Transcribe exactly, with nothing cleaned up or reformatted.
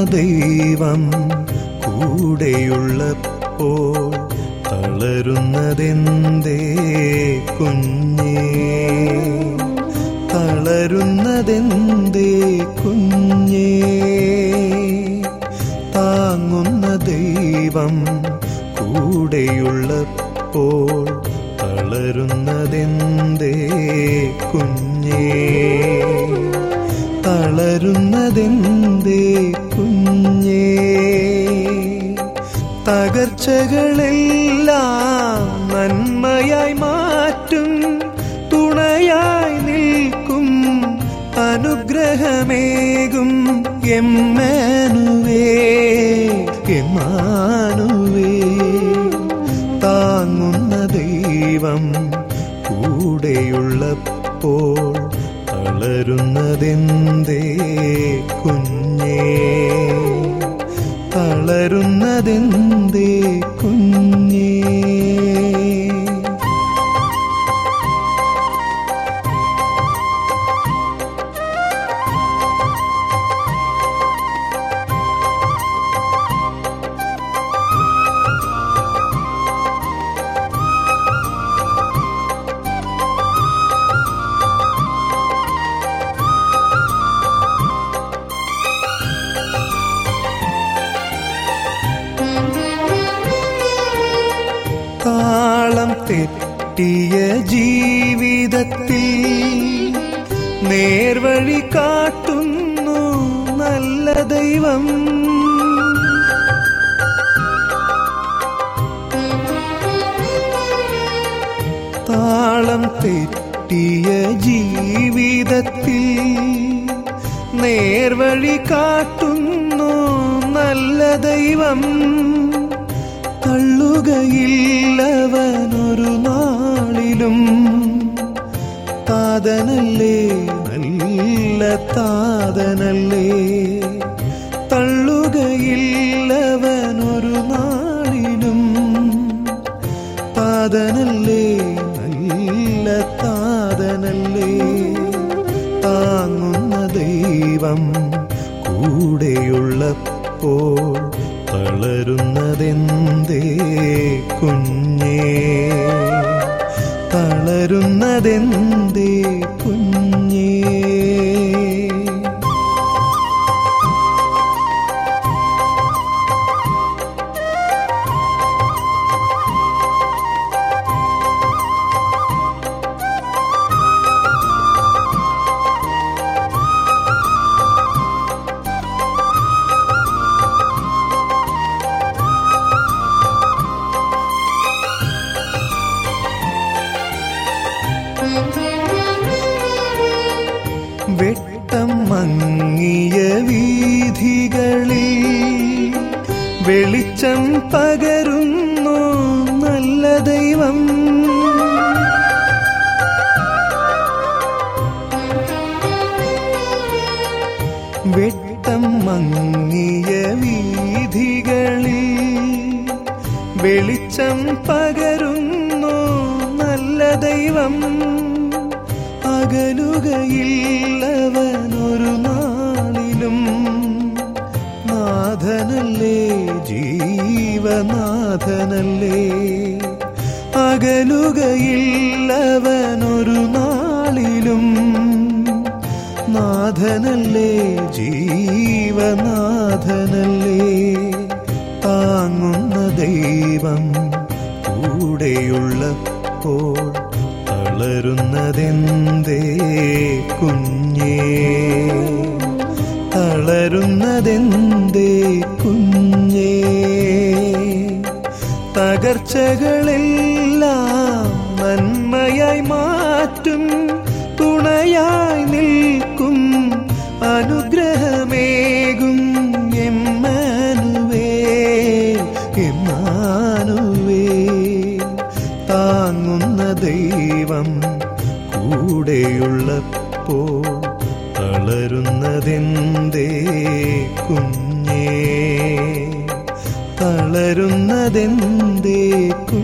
ദൈവം കൂടെയുള്ളപ്പോൾ തളരുന്നതെന്തേ കുഞ്ഞേ, തളരുന്നതെന്തേ കുഞ്ഞേ. താങ്ങുന്ന ദൈവം കൂടെയുള്ളപ്പോൾ തളരുന്നതെന്തേ കുഞ്ഞേ, തളരുന്നതെന്തേ കുഞ്ഞേ. തകർച്ചകളെല്ലാം നന്മയായി മാറ്റും തുണയായി നിൽക്കും അനുഗ്രഹമേകും എമ്മാനുവേൽ, എമ്മാനുവേൽ. താങ്ങുന്ന ദൈവം കൂടെയുള്ളപ്പോൾ തളരുന്നതെന്തേ കുഞ്ഞേ, തളരുന്നതെന്തേ കുഞ്ഞേ. താളം തെറ്റിയ ജീവിതത്തിൽ നേർവഴി കാട്ടുന്നു നല്ല ദൈവം. താളം തെറ്റിയ ജീവിതത്തിൽ നേർവഴി കാട്ടുന്നു നല്ല ദൈവം. തള്ളുകയില്ലവനൊരു നാളിലും, താതനല്ലേ നല്ല താതനല്ലേ. തള്ളുകയില്ലവനൊരു നാളിലും, താതനല്ലേ നല്ല താതനല്ലേ. താങ്ങുന്ന ദൈവം കൂടെയുള്ളപ്പോൾ തളരുന്നതെന്തേ കുഞ്ഞേ, തളരുന്നതെന്തേ കുഞ്ഞേ. വെട്ടം മങ്ങിയ വീഥികളിൽ വെളിച്ചം പകരുന്നു നല്ല ദൈവം. വെട്ടം മങ്ങിയ വീഥികളിൽ വെളിച്ചം പകരുന്നു നല്ല ദൈവം. അകലുകയില്ലവനൊരു നാളിലും, നാഥനല്ലേ ജീവനാഥനല്ലേ. അകലുകയില്ലവനൊരു നാളിലും, നാഥനല്ലേ ജീവനാഥനല്ലേ. താങ്ങുന്ന ദൈവം കൂടെയുള്ളപ്പോൾ തളരുന്നതെന്തേ കുഞ്ഞേ, തളരുന്നതെന്തേ കുഞ്ഞേ. തകർച്ചകളെല്ലാം നന്മയായി മാറ്റും തുണയായി നിൽക്കും അനുഗ്രഹമേകും എമ്മാനുവേൽ, എമ്മാനുവേൽ. താങ്ങുന്ന ദൈവം കൂടെയുള്ളപ്പോൾ തളരുന്നതെന്തേ കുഞ്ഞേ, തളരുന്നതെന്തേ കുഞ്ഞേ.